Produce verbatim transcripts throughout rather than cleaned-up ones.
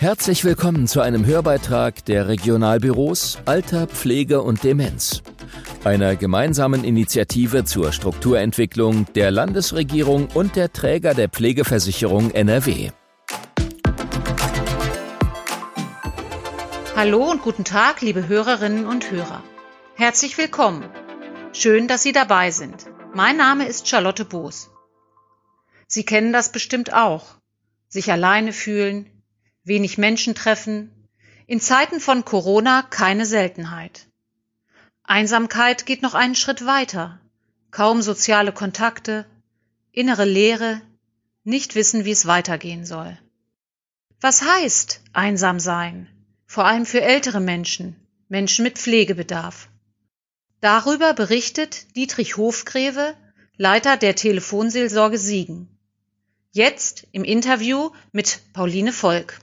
Herzlich willkommen zu einem Hörbeitrag der Regionalbüros Alter, Pflege und Demenz, einer gemeinsamen Initiative zur Strukturentwicklung der Landesregierung und der Träger der Pflegeversicherung N R W. Hallo und guten Tag, liebe Hörerinnen und Hörer. Herzlich willkommen. Schön, dass Sie dabei sind. Mein Name ist Charlotte Boos. Sie kennen das bestimmt auch. Sich alleine fühlen, wenig Menschen treffen, in Zeiten von Corona keine Seltenheit. Einsamkeit geht noch einen Schritt weiter, kaum soziale Kontakte, innere Leere, nicht wissen, wie es weitergehen soll. Was heißt einsam sein, vor allem für ältere Menschen, Menschen mit Pflegebedarf? Darüber berichtet Dietrich Hofgreve, Leiter der Telefonseelsorge Siegen. Jetzt im Interview mit Pauline Volk.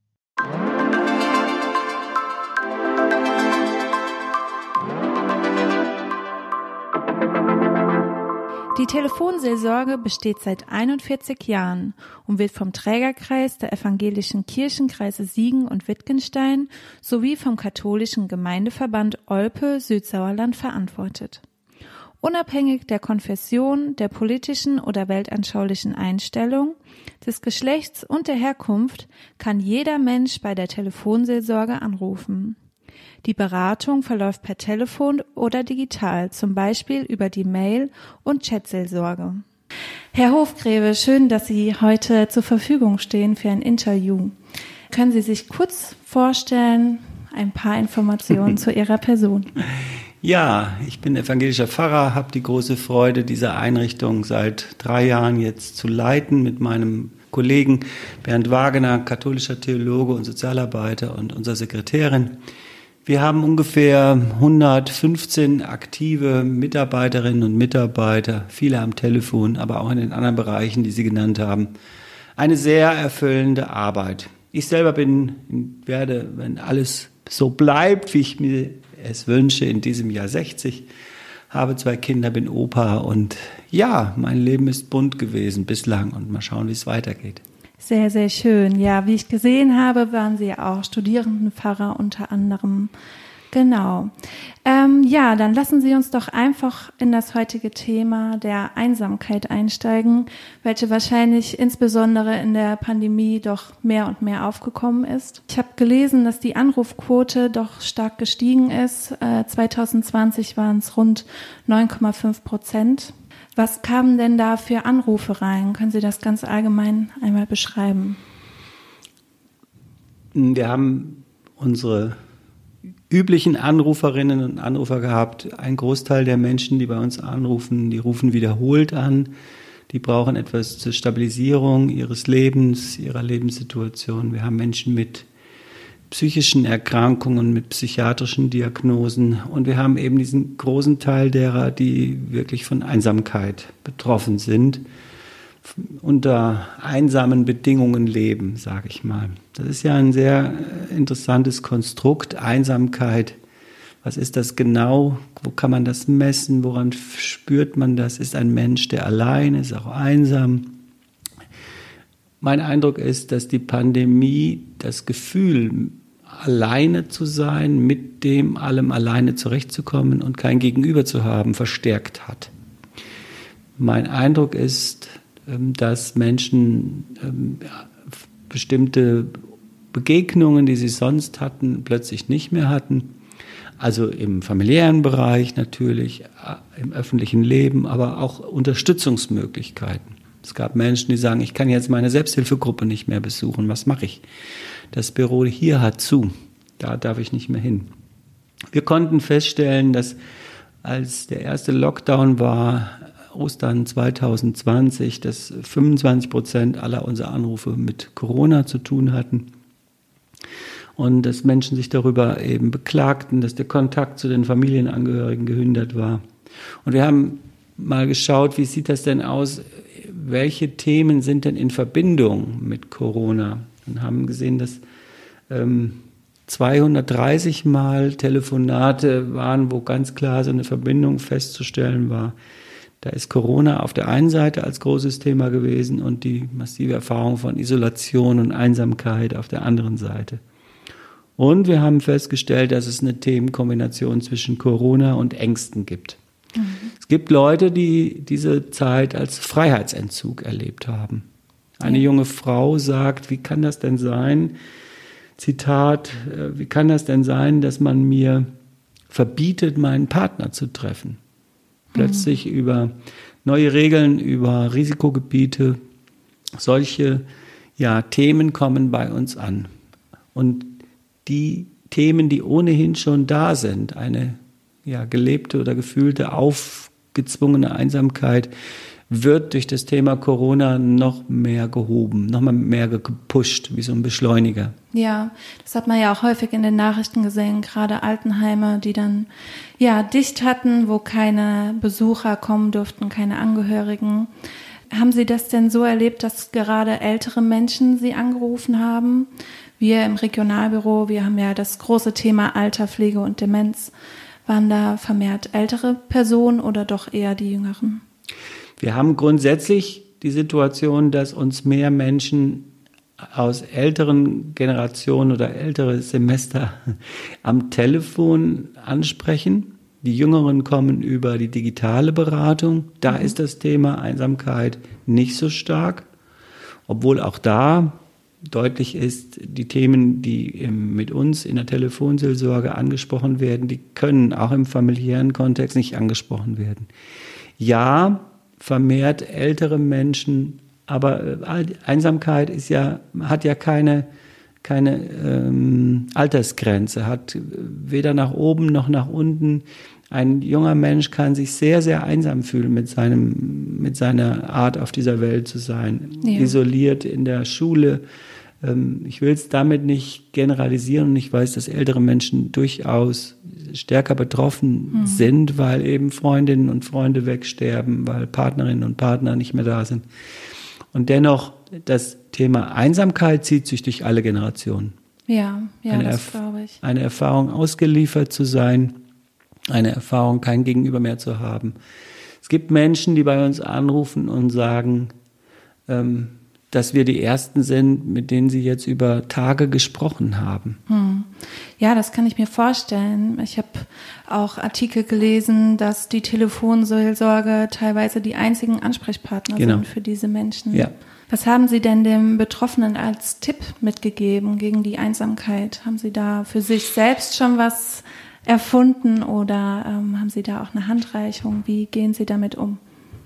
Die Telefonseelsorge besteht seit einundvierzig Jahren und wird vom Trägerkreis der evangelischen Kirchenkreise Siegen und Wittgenstein sowie vom katholischen Gemeindeverband Olpe Südsauerland verantwortet. Unabhängig der Konfession, der politischen oder weltanschaulichen Einstellung, des Geschlechts und der Herkunft kann jeder Mensch bei der Telefonseelsorge anrufen. Die Beratung verläuft per Telefon oder digital, zum Beispiel über die Mail- und Chatseelsorge. Herr Hofgreve, schön, dass Sie heute zur Verfügung stehen für ein Interview. Können Sie sich kurz vorstellen, ein paar Informationen zu Ihrer Person? Ja, ich bin evangelischer Pfarrer, habe die große Freude, diese Einrichtung seit drei Jahren jetzt zu leiten mit meinem Kollegen Bernd Wagener, katholischer Theologe und Sozialarbeiter und unserer Sekretärin. Wir haben ungefähr hundertfünfzehn aktive Mitarbeiterinnen und Mitarbeiter, viele am Telefon, aber auch in den anderen Bereichen, die Sie genannt haben. Eine sehr erfüllende Arbeit. Ich selber bin, werde, wenn alles so bleibt, wie ich mir es wünsche, in diesem Jahr sechzig, habe zwei Kinder, bin Opa und ja, mein Leben ist bunt gewesen bislang und mal schauen, wie es weitergeht. Sehr, sehr schön. Ja, wie ich gesehen habe, waren Sie ja auch Studierendenpfarrer unter anderem. Genau. Ähm, ja, dann lassen Sie uns doch einfach in das heutige Thema der Einsamkeit einsteigen, welche wahrscheinlich insbesondere in der Pandemie doch mehr und mehr aufgekommen ist. Ich habe gelesen, dass die Anrufquote doch stark gestiegen ist. Äh, zwanzig zwanzig waren es rund neun Komma fünf Prozent. Was kamen denn da für Anrufe rein? Können Sie das ganz allgemein einmal beschreiben? Wir haben unsere üblichen Anruferinnen und Anrufer gehabt. Ein Großteil der Menschen, die bei uns anrufen, die rufen wiederholt an. Die brauchen etwas zur Stabilisierung ihres Lebens, ihrer Lebenssituation. Wir haben Menschen mit psychischen Erkrankungen, mit psychiatrischen Diagnosen. Und wir haben eben diesen großen Teil derer, die wirklich von Einsamkeit betroffen sind, unter einsamen Bedingungen leben, sage ich mal. Das ist ja ein sehr interessantes Konstrukt, Einsamkeit. Was ist das genau? Wo kann man das messen? Woran spürt man das? Ist ein Mensch, der allein ist, auch einsam? Mein Eindruck ist, dass die Pandemie das Gefühl, alleine zu sein, mit dem allem alleine zurechtzukommen und kein Gegenüber zu haben, verstärkt hat. Mein Eindruck ist, dass Menschen bestimmte Begegnungen, die sie sonst hatten, plötzlich nicht mehr hatten. Also im familiären Bereich natürlich, im öffentlichen Leben, aber auch Unterstützungsmöglichkeiten. Es gab Menschen, die sagen, ich kann jetzt meine Selbsthilfegruppe nicht mehr besuchen. Was mache ich? Das Büro hier hat zu. Da darf ich nicht mehr hin. Wir konnten feststellen, dass als der erste Lockdown war, Ostern zwanzig zwanzig, dass fünfundzwanzig Prozent aller unserer Anrufe mit Corona zu tun hatten. Und dass Menschen sich darüber eben beklagten, dass der Kontakt zu den Familienangehörigen gehindert war. Und wir haben mal geschaut, wie sieht das denn aus? Welche Themen sind denn in Verbindung mit Corona? Und haben gesehen, dass ähm, zweihundertdreißig Mal Telefonate waren, wo ganz klar so eine Verbindung festzustellen war. Da ist Corona auf der einen Seite als großes Thema gewesen und die massive Erfahrung von Isolation und Einsamkeit auf der anderen Seite. Und wir haben festgestellt, dass es eine Themenkombination zwischen Corona und Ängsten gibt. Mhm. Es gibt Leute, die diese Zeit als Freiheitsentzug erlebt haben. Eine ja. junge Frau sagt, wie kann das denn sein, Zitat, wie kann das denn sein, dass man mir verbietet, meinen Partner zu treffen? Plötzlich mhm. über neue Regeln, über Risikogebiete, solche ja, Themen kommen bei uns an. Und die Themen, die ohnehin schon da sind, eine ja, gelebte oder gefühlte, aufgezwungene Einsamkeit, wird durch das Thema Corona noch mehr gehoben, noch mal mehr gepusht, wie so ein Beschleuniger. Ja, das hat man ja auch häufig in den Nachrichten gesehen, gerade Altenheime, die dann ja dicht hatten, wo keine Besucher kommen durften, keine Angehörigen. Haben Sie das denn so erlebt, dass gerade ältere Menschen Sie angerufen haben? Wir im Regionalbüro, wir haben ja das große Thema Alter, Pflege und Demenz. Waren da vermehrt ältere Personen oder doch eher die Jüngeren? Wir haben grundsätzlich die Situation, dass uns mehr Menschen aus älteren Generationen oder ältere Semester am Telefon ansprechen. Die Jüngeren kommen über die digitale Beratung. Da mhm. ist das Thema Einsamkeit nicht so stark, obwohl auch da deutlich ist, die Themen, die mit uns in der Telefonseelsorge angesprochen werden, die können auch im familiären Kontext nicht angesprochen werden. Ja, vermehrt ältere Menschen, aber Einsamkeit ist ja, hat ja keine, keine ähm, Altersgrenze, hat weder nach oben noch nach unten. Ein junger Mensch kann sich sehr, sehr einsam fühlen mit seinem, mit seiner Art, auf dieser Welt zu sein. Ja. Isoliert in der Schule. Ähm, ich will es damit nicht generalisieren und ich weiß, dass ältere Menschen durchaus stärker betroffen mhm. sind, weil eben Freundinnen und Freunde wegsterben, weil Partnerinnen und Partner nicht mehr da sind. Und dennoch, das Thema Einsamkeit zieht sich durch alle Generationen. Ja, ja, eine das Erf- glaube ich. Eine Erfahrung, ausgeliefert zu sein, eine Erfahrung, kein Gegenüber mehr zu haben. Es gibt Menschen, die bei uns anrufen und sagen, ähm, dass wir die Ersten sind, mit denen sie jetzt über Tage gesprochen haben. Hm. Ja, das kann ich mir vorstellen. Ich habe auch Artikel gelesen, dass die Telefonseelsorge teilweise die einzigen Ansprechpartner genau. sind für diese Menschen. Ja. Was haben Sie denn dem Betroffenen als Tipp mitgegeben gegen die Einsamkeit? Haben Sie da für sich selbst schon was erfunden oder ähm, haben Sie da auch eine Handreichung? Wie gehen Sie damit um?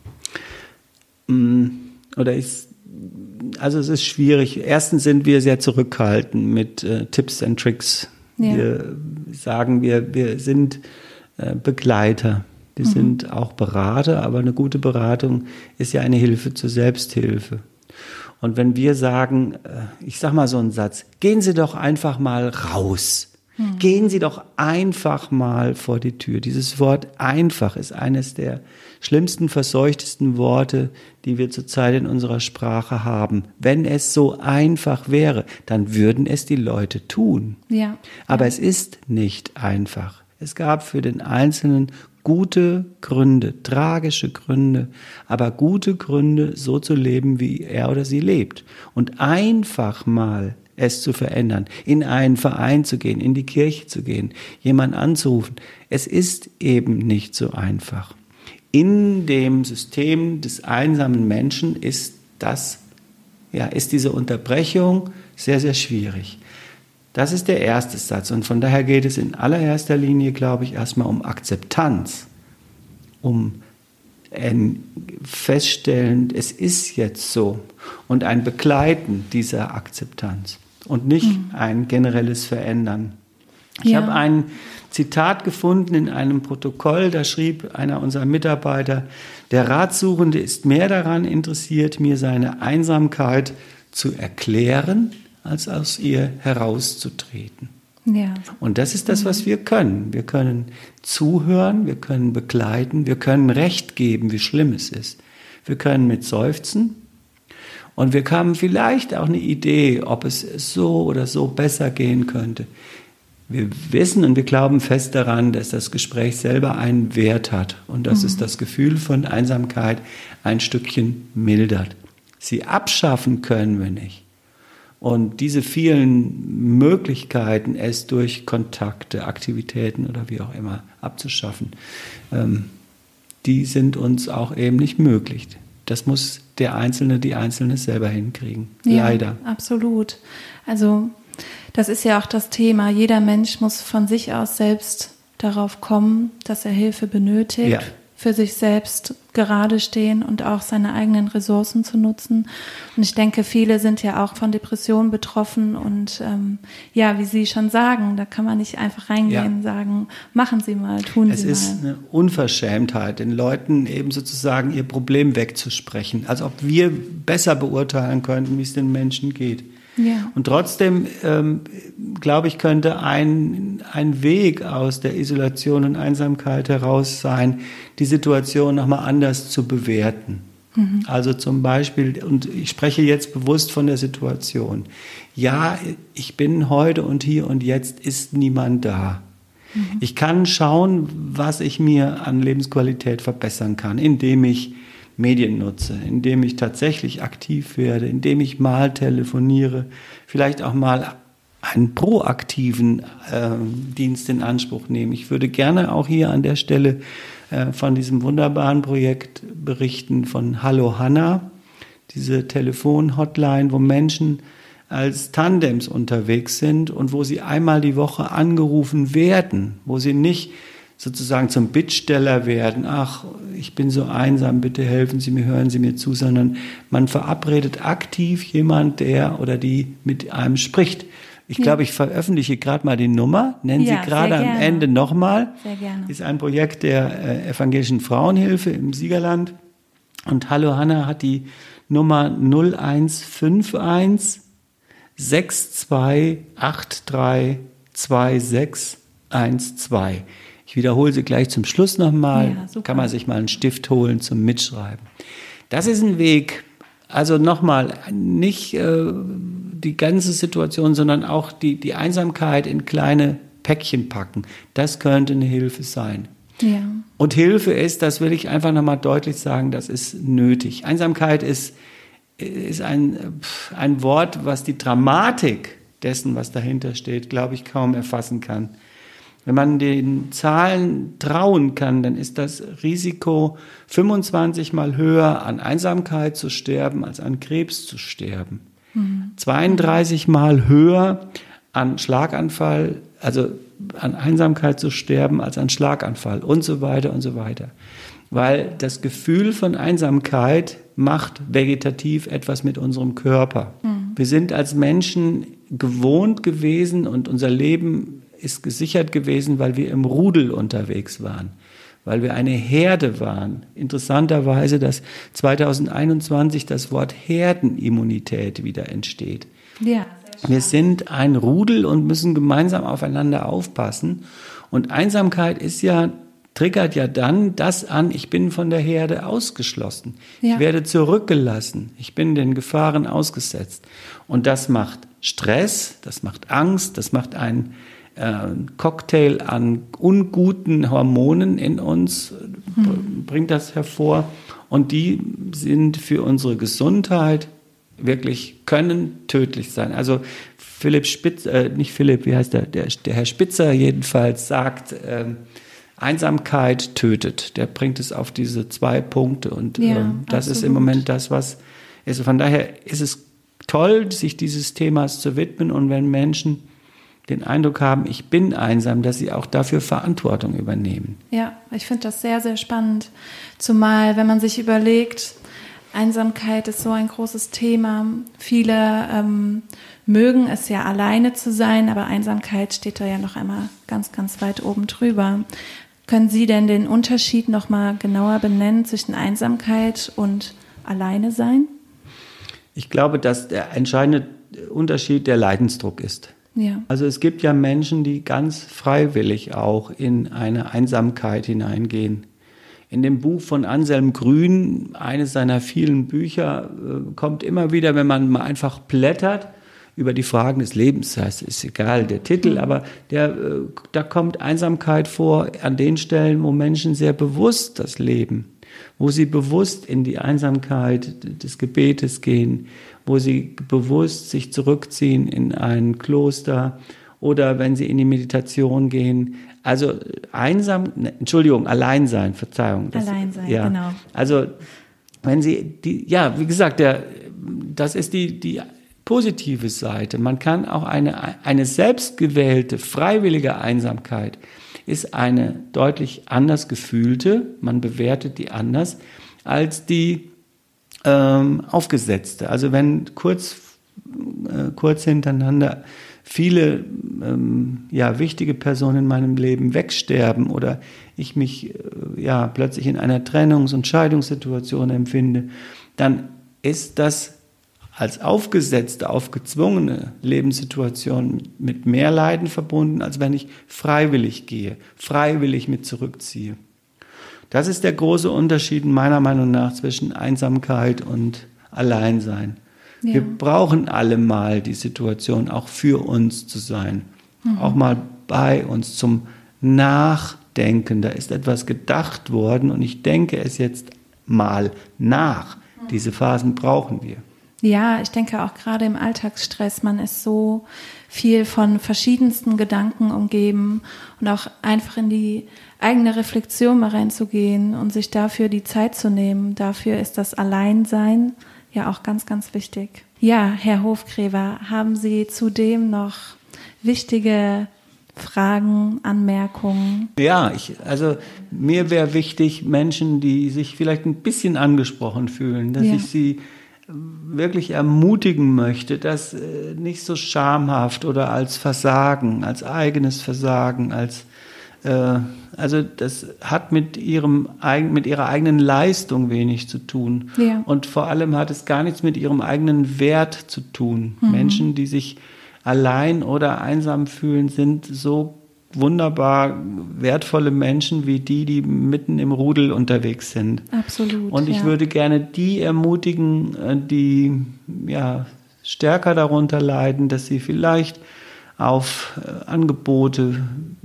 Oder ist Also es ist schwierig. Erstens sind wir sehr zurückhaltend mit äh, Tipps and Tricks. Ja. Wir sagen, wir, wir sind äh, Begleiter. Wir mhm. sind auch Berater, aber eine gute Beratung ist ja eine Hilfe zur Selbsthilfe. Und wenn wir sagen, äh, ich sag mal so einen Satz, gehen Sie doch einfach mal raus. Mhm. Gehen Sie doch einfach mal vor die Tür. Dieses Wort einfach ist eines der schlimmsten, verseuchtesten Worte, die wir zurzeit in unserer Sprache haben. Wenn es so einfach wäre, dann würden es die Leute tun. Ja. Aber ja. es ist nicht einfach. Es gab für den Einzelnen gute Gründe, tragische Gründe, aber gute Gründe, so zu leben, wie er oder sie lebt. Und einfach mal es zu verändern, in einen Verein zu gehen, in die Kirche zu gehen, jemanden anzurufen. Es ist eben nicht so einfach. In dem System des einsamen Menschen ist das, ja, ist diese Unterbrechung sehr, sehr schwierig. Das ist der erste Satz. Und von daher geht es in allererster Linie, glaube ich, erstmal um Akzeptanz, um ein Feststellen, es ist jetzt so und ein Begleiten dieser Akzeptanz und nicht mhm. ein generelles Verändern. Ich ja. habe ein Zitat gefunden in einem Protokoll, da schrieb einer unserer Mitarbeiter, der Ratsuchende ist mehr daran interessiert, mir seine Einsamkeit zu erklären, als aus ihr herauszutreten. Ja. Und das ist das, was wir können. Wir können zuhören, wir können begleiten, wir können Recht geben, wie schlimm es ist. Wir können mit seufzen und wir haben vielleicht auch eine Idee, ob es so oder so besser gehen könnte. Wir wissen und wir glauben fest daran, dass das Gespräch selber einen Wert hat und dass mhm. es das Gefühl von Einsamkeit ein Stückchen mildert. Sie abschaffen können wir nicht. Und diese vielen Möglichkeiten, es durch Kontakte, Aktivitäten oder wie auch immer abzuschaffen, ähm, die sind uns auch eben nicht möglich. Das muss der Einzelne, die Einzelne selber hinkriegen. Ja, leider. Absolut. Also das ist ja auch das Thema. Jeder Mensch muss von sich aus selbst darauf kommen, dass er Hilfe benötigt, ja. für sich selbst gerade stehen und auch seine eigenen Ressourcen zu nutzen. Und ich denke, viele sind ja auch von Depressionen betroffen und ähm, ja, wie Sie schon sagen, da kann man nicht einfach reingehen ja. und sagen, machen Sie mal, tun es Sie mal. Es ist eine Unverschämtheit, den Leuten eben sozusagen ihr Problem wegzusprechen, als ob wir besser beurteilen könnten, wie es den Menschen geht. Ja. Und trotzdem, ähm, glaube ich, könnte ein, ein Weg aus der Isolation und Einsamkeit heraus sein, die Situation nochmal anders zu bewerten. Mhm. Also zum Beispiel, und ich spreche jetzt bewusst von der Situation, ja, ich bin heute und hier und jetzt ist niemand da. Mhm. Ich kann schauen, was ich mir an Lebensqualität verbessern kann, indem ich Medien nutze, indem ich tatsächlich aktiv werde, indem ich mal telefoniere, vielleicht auch mal einen proaktiven äh, Dienst in Anspruch nehme. Ich würde gerne auch hier an der Stelle äh, von diesem wunderbaren Projekt berichten von Hallo Hanna, diese Telefon-Hotline, wo Menschen als Tandems unterwegs sind und wo sie einmal die Woche angerufen werden, wo sie nicht sozusagen zum Bittsteller werden, ach, ich bin so einsam, bitte helfen Sie mir, hören Sie mir zu, sondern man verabredet aktiv jemand, der oder die mit einem spricht. Ich ja. glaube, ich veröffentliche gerade mal die Nummer, nennen ja, Sie gerade am Ende nochmal. Sehr gerne. Ist ein Projekt der äh, Evangelischen Frauenhilfe im Siegerland. Und Hallo Hanna hat die Nummer null eins fünf eins sechs zwei acht drei zwei sechs eins zwei. Ich wiederhole sie gleich zum Schluss nochmal. Ja, kann man sich mal einen Stift holen zum Mitschreiben. Das ist ein Weg, also nochmal, nicht äh, die ganze Situation, sondern auch die, die Einsamkeit in kleine Päckchen packen. Das könnte eine Hilfe sein. Ja. Und Hilfe ist, das will ich einfach nochmal deutlich sagen, das ist nötig. Einsamkeit ist, ist ein, ein Wort, was die Dramatik dessen, was dahinter steht, glaube ich, kaum erfassen kann. Wenn man den Zahlen trauen kann, dann ist das Risiko fünfundzwanzig Mal höher, an Einsamkeit zu sterben, als an Krebs zu sterben. Mhm. zweiunddreißig Mal höher an Schlaganfall, also an Einsamkeit zu sterben, als an Schlaganfall und so weiter und so weiter. Weil das Gefühl von Einsamkeit macht vegetativ etwas mit unserem Körper. Mhm. Wir sind als Menschen gewohnt gewesen und unser Leben ist gesichert gewesen, weil wir im Rudel unterwegs waren, weil wir eine Herde waren. Interessanterweise, dass zweitausendeinundzwanzig das Wort Herdenimmunität wieder entsteht. Ja, wir sind ein Rudel und müssen gemeinsam aufeinander aufpassen. Und Einsamkeit ist ja, triggert ja dann das an, ich bin von der Herde ausgeschlossen. Ja. Ich werde zurückgelassen. Ich bin den Gefahren ausgesetzt. Und das macht Stress, das macht Angst, das macht einen Ein Cocktail an unguten Hormonen in uns, hm. bringt das hervor. Und die sind für unsere Gesundheit wirklich, können tödlich sein. Also Philipp Spitzer, äh, nicht Philipp, wie heißt der, der, der Herr Spitzer jedenfalls sagt, äh, Einsamkeit tötet. Der bringt es auf diese zwei Punkte. Und ja, ähm, das absolut. Ist im Moment das, was ist. Von daher ist es toll, sich dieses Themas zu widmen. Und wenn Menschen den Eindruck haben, ich bin einsam, dass sie auch dafür Verantwortung übernehmen. Ja, ich finde das sehr, sehr spannend. Zumal, wenn man sich überlegt, Einsamkeit ist so ein großes Thema. Viele ähm, mögen es ja, alleine zu sein, aber Einsamkeit steht da ja noch einmal ganz, ganz weit oben drüber. Können Sie denn den Unterschied noch mal genauer benennen zwischen Einsamkeit und alleine sein? Ich glaube, dass der entscheidende Unterschied der Leidensdruck ist. Ja. Also es gibt ja Menschen, die ganz freiwillig auch in eine Einsamkeit hineingehen. In dem Buch von Anselm Grün, eines seiner vielen Bücher, kommt immer wieder, wenn man mal einfach blättert, über die Fragen des Lebens, das heißt, ist egal der Titel, aber der, da kommt Einsamkeit vor an den Stellen, wo Menschen sehr bewusst das leben, wo sie bewusst in die Einsamkeit des Gebetes gehen, wo sie bewusst sich zurückziehen in ein Kloster oder wenn sie in die Meditation gehen. Also einsam, ne, Entschuldigung, allein sein, Verzeihung. Das, allein sein, ja. genau. Also wenn sie, die, ja, wie gesagt, der, das ist die, die positive Seite. Man kann auch eine, eine selbstgewählte, freiwillige Einsamkeit ist eine deutlich anders gefühlte, man bewertet die anders, als die ähm, aufgesetzte. Also wenn kurz, äh, kurz hintereinander viele ähm, ja, wichtige Personen in meinem Leben wegsterben oder ich mich äh, ja, plötzlich in einer Trennungs- und Scheidungssituation empfinde, dann ist das als aufgesetzte, aufgezwungene Lebenssituation mit mehr Leiden verbunden, als wenn ich freiwillig gehe, freiwillig mit zurückziehe. Das ist der große Unterschied meiner Meinung nach zwischen Einsamkeit und Alleinsein. Ja. Wir brauchen alle mal die Situation, auch für uns zu sein, mhm. auch mal bei uns zum Nachdenken. Da ist etwas gedacht worden und ich denke es jetzt mal nach. Mhm. Diese Phasen brauchen wir. Ja, ich denke auch gerade im Alltagsstress, man ist so viel von verschiedensten Gedanken umgeben und auch einfach in die eigene Reflexion mal reinzugehen und sich dafür die Zeit zu nehmen. Dafür ist das Alleinsein ja auch ganz, ganz wichtig. Ja, Herr Hofgräver, haben Sie zudem noch wichtige Fragen, Anmerkungen? Ja, ich, also mir wäre wichtig, Menschen, die sich vielleicht ein bisschen angesprochen fühlen, dass ja. ich sie wirklich ermutigen möchte, das nicht so schamhaft oder als Versagen, als eigenes Versagen, als äh, also das hat mit ihrem mit ihrer eigenen Leistung wenig zu tun. Ja. Und vor allem hat es gar nichts mit ihrem eigenen Wert zu tun. Mhm. Menschen, die sich allein oder einsam fühlen, sind so wunderbar wertvolle Menschen wie die, die mitten im Rudel unterwegs sind. Absolut. Und ich ja. würde gerne die ermutigen, die ja stärker darunter leiden, dass sie vielleicht auf Angebote,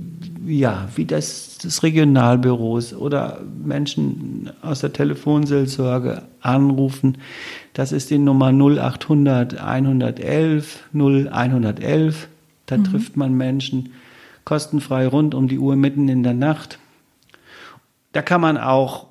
ja, wie das des Regionalbüros oder Menschen aus der Telefonseelsorge anrufen. Das ist die Nummer null achthundert einhundertelf null einhundertelf. Da mhm. trifft man Menschen kostenfrei rund um die Uhr mitten in der Nacht. Da kann man auch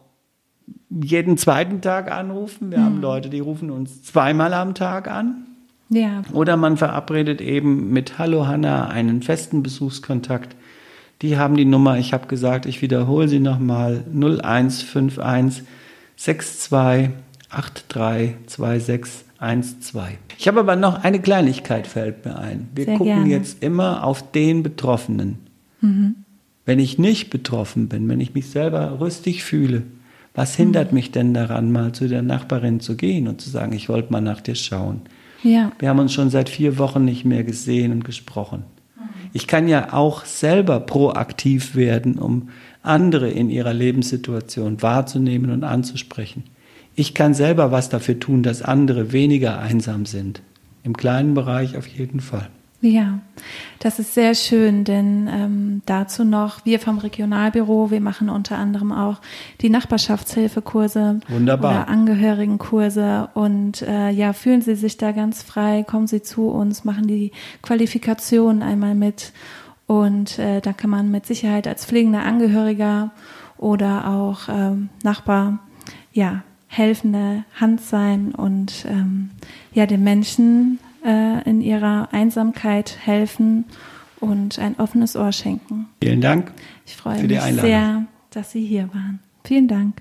jeden zweiten Tag anrufen. Wir mhm. haben Leute, die rufen uns zweimal am Tag an. Ja. Oder man verabredet eben mit Hallo Hanna einen festen Besuchskontakt. Die haben die Nummer, ich habe gesagt, ich wiederhole sie nochmal, null eins fünf eins sechs zwei acht drei zwei sechs eins zwei. Ich habe aber noch eine Kleinigkeit, fällt mir ein. Wir Sehr gucken gerne. jetzt immer auf den Betroffenen. Mhm. Wenn ich nicht betroffen bin, wenn ich mich selber rüstig fühle, was hindert mhm. mich denn daran, mal zu der Nachbarin zu gehen und zu sagen, ich wollte mal nach dir schauen? Ja. Wir haben uns schon seit vier Wochen nicht mehr gesehen und gesprochen. Ich kann ja auch selber proaktiv werden, um andere in ihrer Lebenssituation wahrzunehmen und anzusprechen. Ich kann selber was dafür tun, dass andere weniger einsam sind. Im kleinen Bereich auf jeden Fall. Ja, das ist sehr schön, denn ähm, dazu noch, wir vom Regionalbüro, wir machen unter anderem auch die Nachbarschaftshilfekurse Wunderbar. Oder Angehörigenkurse und äh, ja, fühlen Sie sich da ganz frei, kommen Sie zu uns, machen die Qualifikation einmal mit und äh, da kann man mit Sicherheit als pflegender Angehöriger oder auch ähm, Nachbar, ja, helfende Hand sein und ähm, ja, den Menschen in ihrer Einsamkeit helfen und ein offenes Ohr schenken. Vielen Dank. Ich freue mich sehr, dass Sie hier waren. Vielen Dank.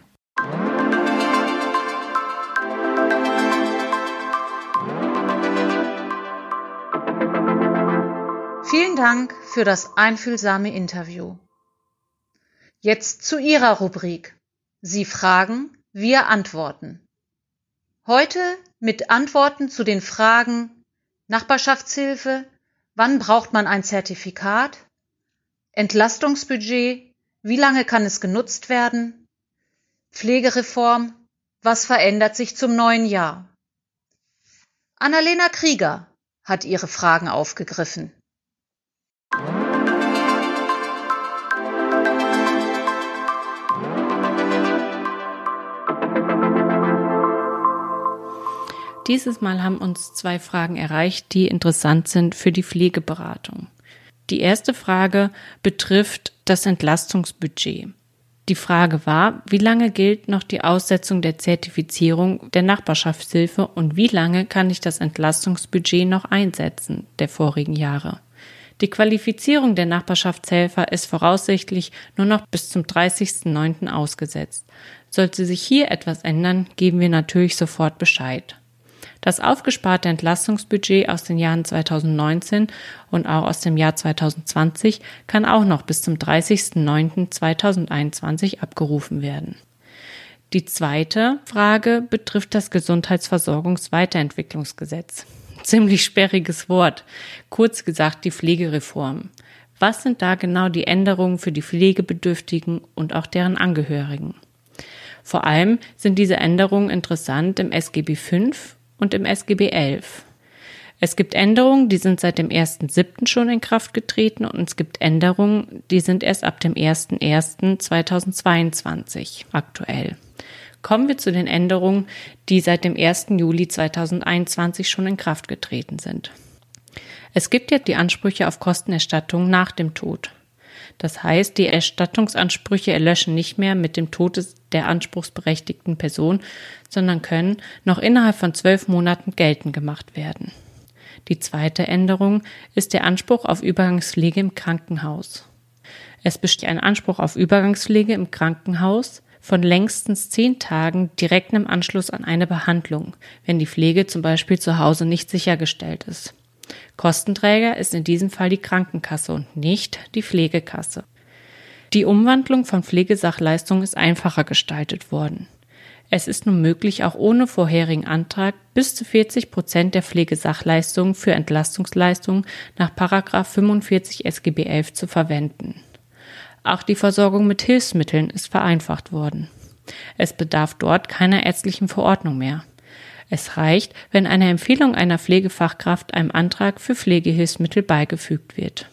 Vielen Dank für das einfühlsame Interview. Jetzt zu Ihrer Rubrik. Sie fragen, wir antworten. Heute mit Antworten zu den Fragen Nachbarschaftshilfe, wann braucht man ein Zertifikat? Entlastungsbudget, wie lange kann es genutzt werden? Pflegereform, was verändert sich zum neuen Jahr? Annalena Krieger hat hat ihre Fragen aufgegriffen. Dieses Mal haben uns zwei Fragen erreicht, die interessant sind für die Pflegeberatung. Die erste Frage betrifft das Entlastungsbudget. Die Frage war, wie lange gilt noch die Aussetzung der Zertifizierung der Nachbarschaftshilfe und wie lange kann ich das Entlastungsbudget noch einsetzen der vorigen Jahre? Die Qualifizierung der Nachbarschaftshelfer ist voraussichtlich nur noch bis zum dreißigsten neunten ausgesetzt. Sollte sich hier etwas ändern, geben wir natürlich sofort Bescheid. Das aufgesparte Entlastungsbudget aus den Jahren zweitausendneunzehn und auch aus dem Jahr zweitausendzwanzig kann auch noch bis zum dreißigsten neunten zweitausendeinundzwanzig abgerufen werden. Die zweite Frage betrifft das Gesundheitsversorgungsweiterentwicklungsgesetz. Ziemlich sperriges Wort, kurz gesagt die Pflegereform. Was sind da genau die Änderungen für die Pflegebedürftigen und auch deren Angehörigen? Vor allem sind diese Änderungen interessant im S G B fünf und im S G B elf. Es gibt Änderungen, die sind seit dem ersten siebten schon in Kraft getreten und es gibt Änderungen, die sind erst ab dem ersten ersten zweitausendzweiundzwanzig aktuell. Kommen wir zu den Änderungen, die seit dem ersten Juli zweitausendeinundzwanzig schon in Kraft getreten sind. Es gibt jetzt die Ansprüche auf Kostenerstattung nach dem Tod. Das heißt, die Erstattungsansprüche erlöschen nicht mehr mit dem Tod der anspruchsberechtigten Person, sondern können noch innerhalb von zwölf Monaten geltend gemacht werden. Die zweite Änderung ist der Anspruch auf Übergangspflege im Krankenhaus. Es besteht ein Anspruch auf Übergangspflege im Krankenhaus von längstens zehn Tagen direkt im Anschluss an eine Behandlung, wenn die Pflege zum Beispiel zu Hause nicht sichergestellt ist. Kostenträger ist in diesem Fall die Krankenkasse und nicht die Pflegekasse. Die Umwandlung von Pflegesachleistungen ist einfacher gestaltet worden. Es ist nun möglich, auch ohne vorherigen Antrag bis zu vierzig Prozent der Pflegesachleistungen für Entlastungsleistungen nach Paragraph fünfundvierzig S G B elf zu verwenden. Auch die Versorgung mit Hilfsmitteln ist vereinfacht worden. Es bedarf dort keiner ärztlichen Verordnung mehr. Es reicht, wenn eine Empfehlung einer Pflegefachkraft einem Antrag für Pflegehilfsmittel beigefügt wird.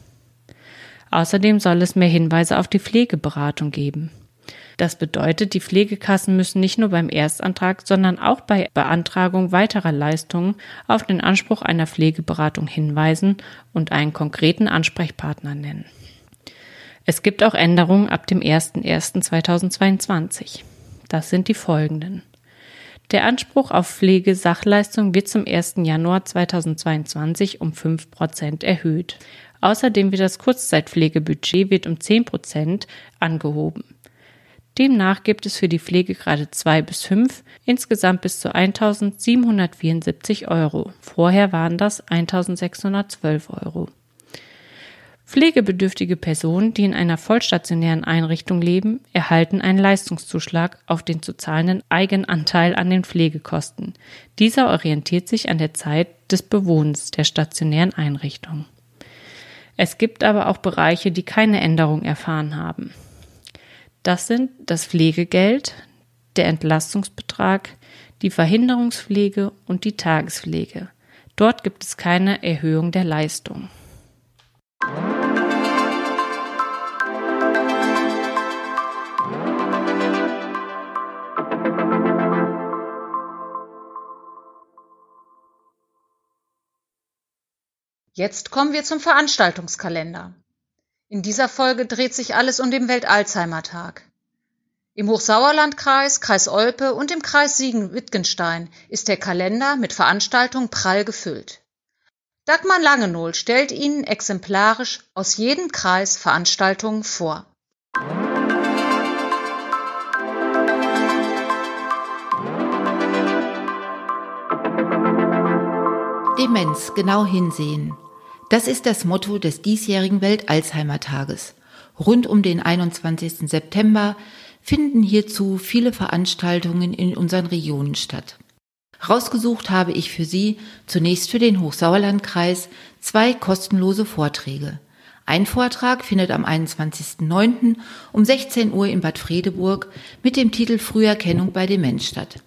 Außerdem soll es mehr Hinweise auf die Pflegeberatung geben. Das bedeutet, die Pflegekassen müssen nicht nur beim Erstantrag, sondern auch bei Beantragung weiterer Leistungen auf den Anspruch einer Pflegeberatung hinweisen und einen konkreten Ansprechpartner nennen. Es gibt auch Änderungen ab dem ersten ersten zweitausendzweiundzwanzig. Das sind die folgenden. Der Anspruch auf Pflegesachleistung wird zum ersten Januar zweitausendzweiundzwanzig um fünf Prozent erhöht. Außerdem wird das Kurzzeitpflegebudget wird um zehn Prozent angehoben. Demnach gibt es für die Pflegegrade zwei bis fünf insgesamt bis zu eintausendsiebenhundertvierundsiebzig Euro. Vorher waren das eintausendsechshundertzwölf Euro. Pflegebedürftige Personen, die in einer vollstationären Einrichtung leben, erhalten einen Leistungszuschlag auf den zu zahlenden Eigenanteil an den Pflegekosten. Dieser orientiert sich an der Zeit des Bewohnens der stationären Einrichtung. Es gibt aber auch Bereiche, die keine Änderung erfahren haben. Das sind das Pflegegeld, der Entlastungsbetrag, die Verhinderungspflege und die Tagespflege. Dort gibt es keine Erhöhung der Leistung. Jetzt kommen wir zum Veranstaltungskalender. In dieser Folge dreht sich alles um den Welt-Alzheimer-Tag. Im Hochsauerlandkreis, Kreis Olpe und im Kreis Siegen-Wittgenstein ist der Kalender mit Veranstaltungen prall gefüllt. Dagmar Langenohl stellt Ihnen exemplarisch aus jedem Kreis Veranstaltungen vor. Demenz, genau hinsehen. Das ist das Motto des diesjährigen Welt-Alzheimer-Tages. Rund um den einundzwanzigsten September finden hierzu viele Veranstaltungen in unseren Regionen statt. Rausgesucht habe ich für Sie zunächst für den Hochsauerlandkreis zwei kostenlose Vorträge. Ein Vortrag findet am einundzwanzigsten neunten um sechzehn Uhr in Bad Fredeburg mit dem Titel Früherkennung bei Demenz statt.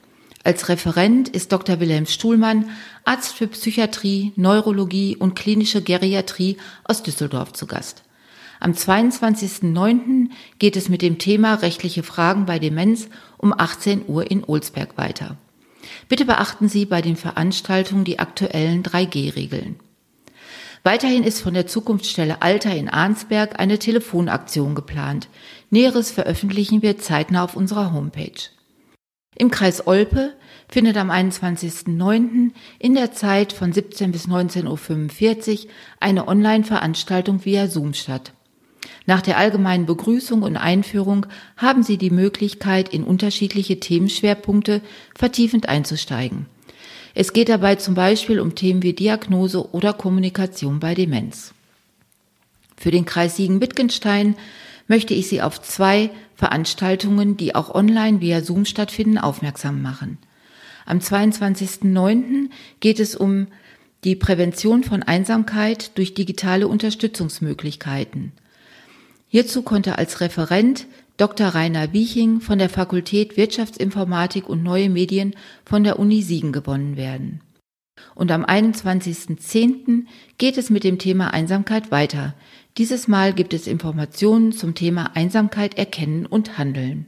Als Referent ist Doktor Wilhelm Stuhlmann, Arzt für Psychiatrie, Neurologie und klinische Geriatrie aus Düsseldorf zu Gast. Am zweiundzwanzigsten neunten geht es mit dem Thema rechtliche Fragen bei Demenz um achtzehn Uhr in Olsberg weiter. Bitte beachten Sie bei den Veranstaltungen die aktuellen drei G Regeln. Weiterhin ist von der Zukunftsstelle Alter in Arnsberg eine Telefonaktion geplant. Näheres veröffentlichen wir zeitnah auf unserer Homepage. Im Kreis Olpe findet am einundzwanzigsten neunten in der Zeit von siebzehn bis neunzehn Uhr fünfundvierzig eine Online-Veranstaltung via Zoom statt. Nach der allgemeinen Begrüßung und Einführung haben Sie die Möglichkeit, in unterschiedliche Themenschwerpunkte vertiefend einzusteigen. Es geht dabei zum Beispiel um Themen wie Diagnose oder Kommunikation bei Demenz. Für den Kreis Siegen-Wittgenstein möchte ich Sie auf zwei Veranstaltungen, die auch online via Zoom stattfinden, aufmerksam machen. Am zweiundzwanzigsten neunten geht es um die Prävention von Einsamkeit durch digitale Unterstützungsmöglichkeiten. Hierzu konnte als Referent Doktor Rainer Wieching von der Fakultät Wirtschaftsinformatik und Neue Medien von der Uni Siegen gewonnen werden. Und am einundzwanzigsten zehnten geht es mit dem Thema Einsamkeit weiter. Dieses Mal gibt es Informationen zum Thema Einsamkeit erkennen und handeln.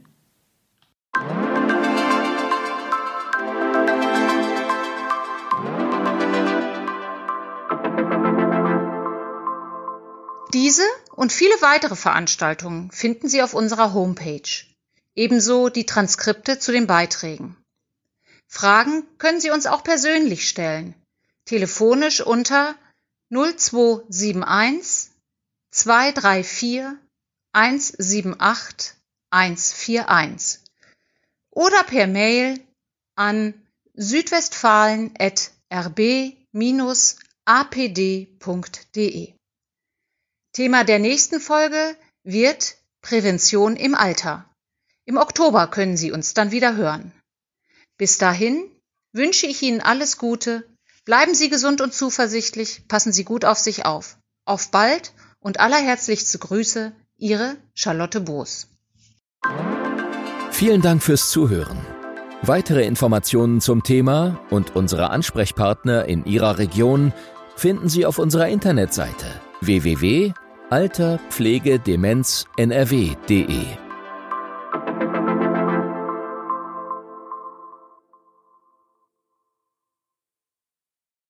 Diese und viele weitere Veranstaltungen finden Sie auf unserer Homepage. Ebenso die Transkripte zu den Beiträgen. Fragen können Sie uns auch persönlich stellen. Telefonisch unter null zwei sieben eins zwei drei vier eins sieben acht eins vier eins oder per Mail an südwestfalen at r b dash a p d punkt d e. Thema der nächsten Folge wird Prävention im Alter. Im Oktober können Sie uns dann wieder hören. Bis dahin wünsche ich Ihnen alles Gute, bleiben Sie gesund und zuversichtlich, passen Sie gut auf sich auf. Auf bald und allerherzlichste Grüße, Ihre Charlotte Boos. Vielen Dank fürs Zuhören. Weitere Informationen zum Thema und unsere Ansprechpartner in Ihrer Region finden Sie auf unserer Internetseite w w w punkt alter pflege demenz n r w punkt d e.